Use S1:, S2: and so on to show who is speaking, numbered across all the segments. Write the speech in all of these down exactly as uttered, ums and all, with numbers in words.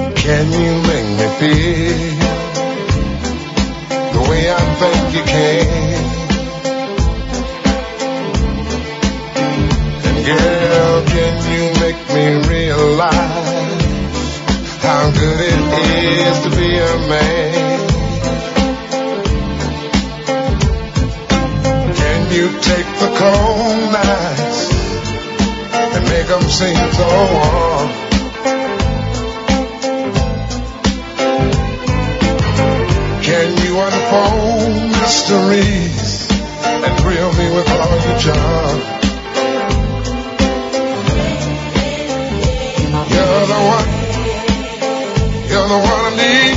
S1: Can you make me feel the way I think you can? And girl, can you make me realize how good it is to be a man? Can you take the cold nights and make them seem so warm? Can you unfold mysteries and thrill me with all your charm? You're the one, you're the one I need.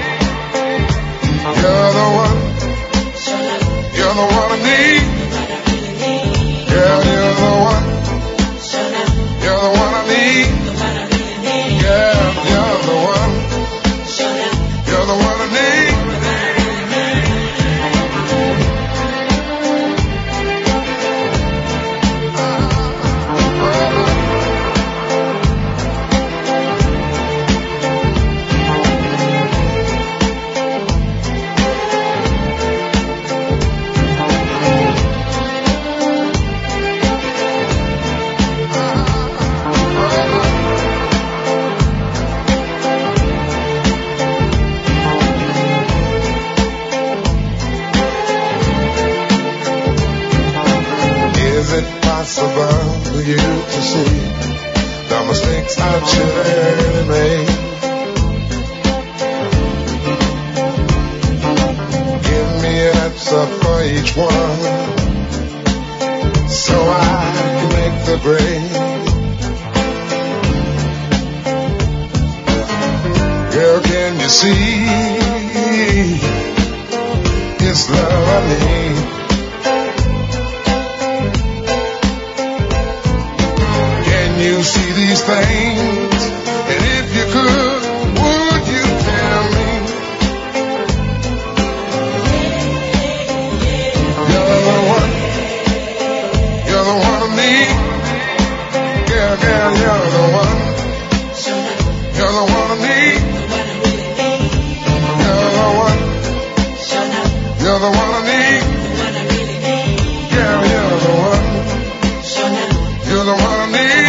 S1: You're the one, you're the one I need. Girl, you're the one, you're the one I need. Girl, you're the one, you're the one I need. For you to see the mistakes I should made. Give me an answer for each one, so I can make the grade. Girl, can you see it's love I need? You see these things, and if you could, would you tell me? You're the one, you're the one I need. Girl, girl, you're the one, you're the one I need. You're the one, you're the one I need. Girl, you're the one, you're the one I need.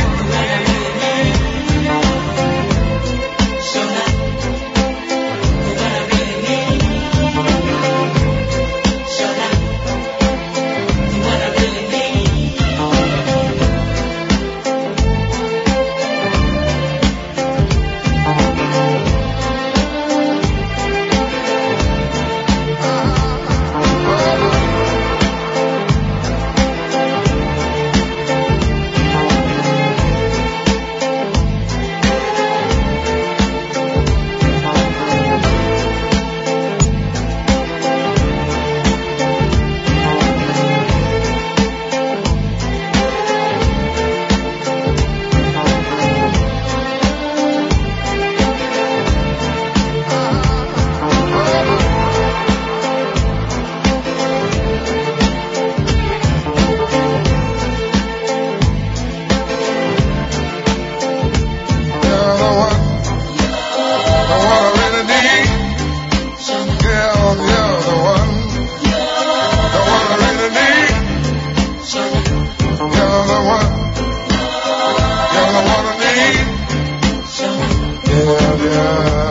S1: Yeah, yeah.